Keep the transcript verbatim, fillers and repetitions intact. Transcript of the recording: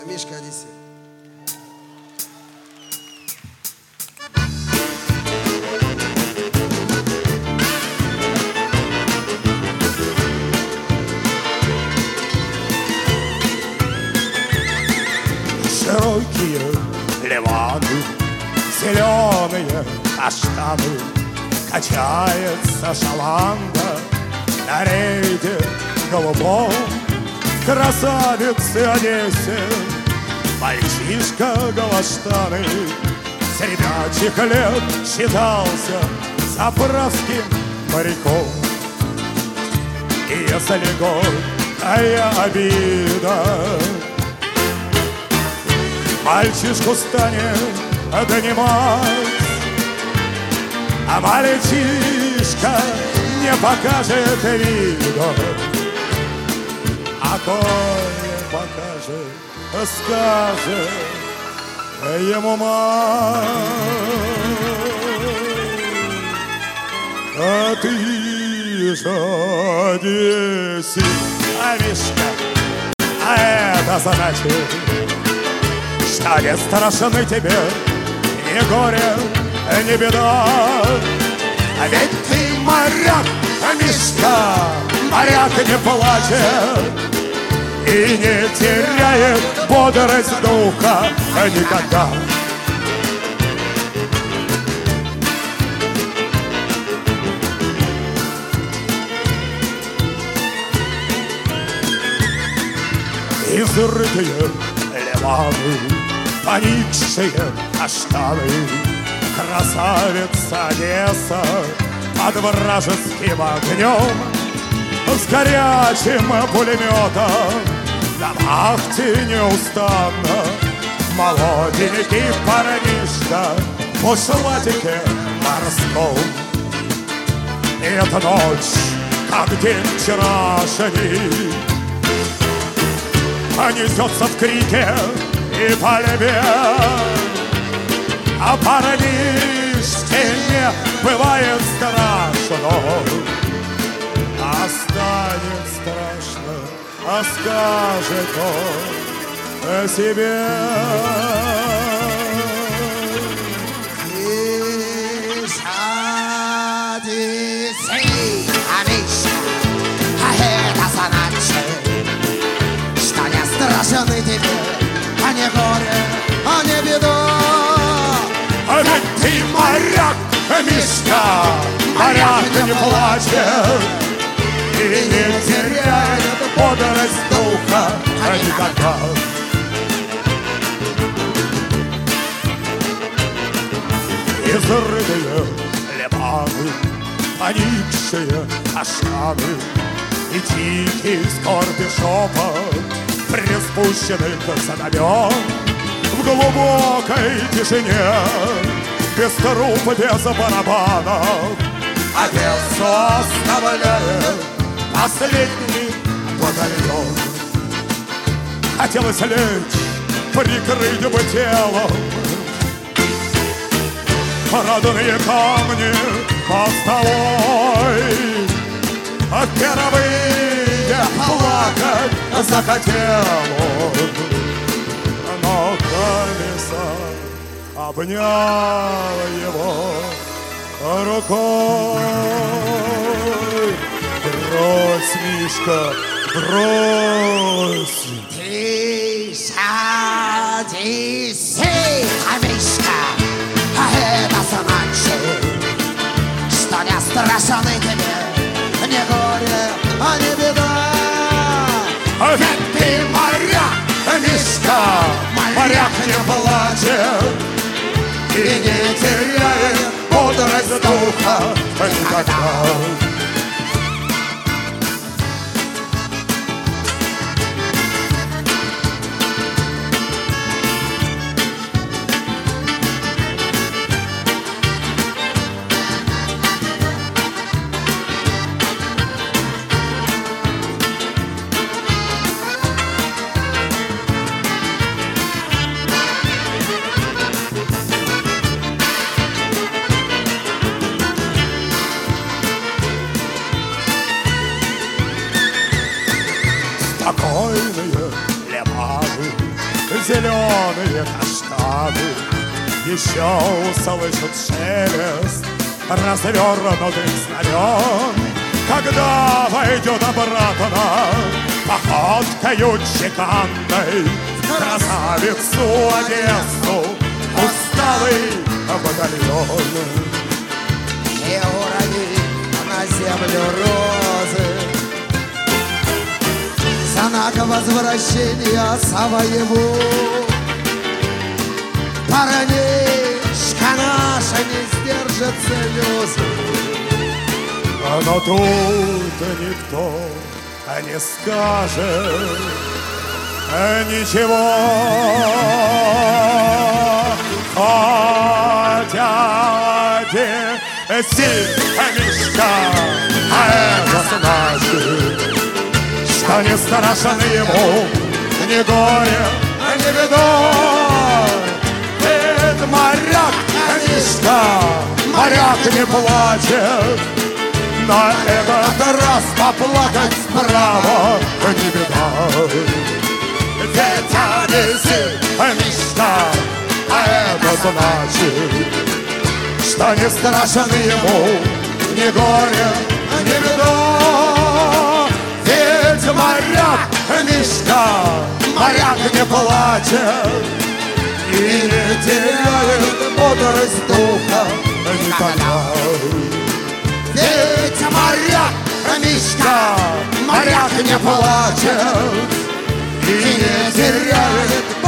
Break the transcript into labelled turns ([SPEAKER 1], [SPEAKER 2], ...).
[SPEAKER 1] Мишка Одиссей.
[SPEAKER 2] Широкие ливаны, зеленые каштаны, качается шаланда на рейде голубом. Красавицы Одессе, мальчишка Галаштаны, с ребячих лет считался заправским моряком. И если горькая обида мальчишку станет донимать, а мальчишка не покажет вида, а коли покажет, скажет ему мать: а ты же Одессе, а Мишка, а это значит, что не страшны тебе ни горе, ни беда. А ведь ты моряк, Мишка, моряк не плачет и не теряет бодрость духа никогда. Изрытые ливаны, поникшие каштаны, красавица Одесса под вражеским огнем, с горячим пулеметом на вахте неустанно. Молоденький парнишка в бушлатике морском. И эта ночь, как день вчерашний, несется в крике и пальбе, а парнишке не бывает страшно. А станет страшно, а скажет он о себе.
[SPEAKER 3] Одиссей, а Мишка, а это значит, что не страшны тебе, а не горе, а не беда.
[SPEAKER 2] А ведь ты моряк, Мишка, моряк не плачет и не теряет бодрость духа никогда. Изрытые ливаны, поникшие каштаны и тихий скорби шепот приспущенных знамен в глубокой тишине, без труп, без барабанов, Одессу оставляет последний батальон. Хотелось лечь, прикрыть бы телом родные камни мостовой, а впервые плакать захотел он, но комиссар обнял его рукой. Брось, Мишка, брось.
[SPEAKER 3] Ты Одиссей, а Мишка, а это значит, что не страшны тебе ни горе, а не беда.
[SPEAKER 2] А ведь ты моряк, Мишка, моряк не плачет и не теряет бодрость духа никогда. зеленые каштаны еще услышат шелест развернутых знамен, когда войдет обратно походкою чеканной красавицу Одессу усталый батальон.
[SPEAKER 3] И урони на землю розы, знак возвращения своего. Парнишка наша не сдержит слезы,
[SPEAKER 2] но тут никто не скажет ничего, хотя один стихомишка, а это значит, что не страшно ему ни горе, ни беда. Ведь моряк, Мишка, моряк не плачет, на этот раз поплакать справа не беда. Ведь один Мишка, а это значит, что не страшно ему ни горе, ни беда. Ведь моряк, Мишка, моряк не плачет и не теряет бодрость духа никогда. Ведь моряк, Мишка, моряк не плачет и не теряет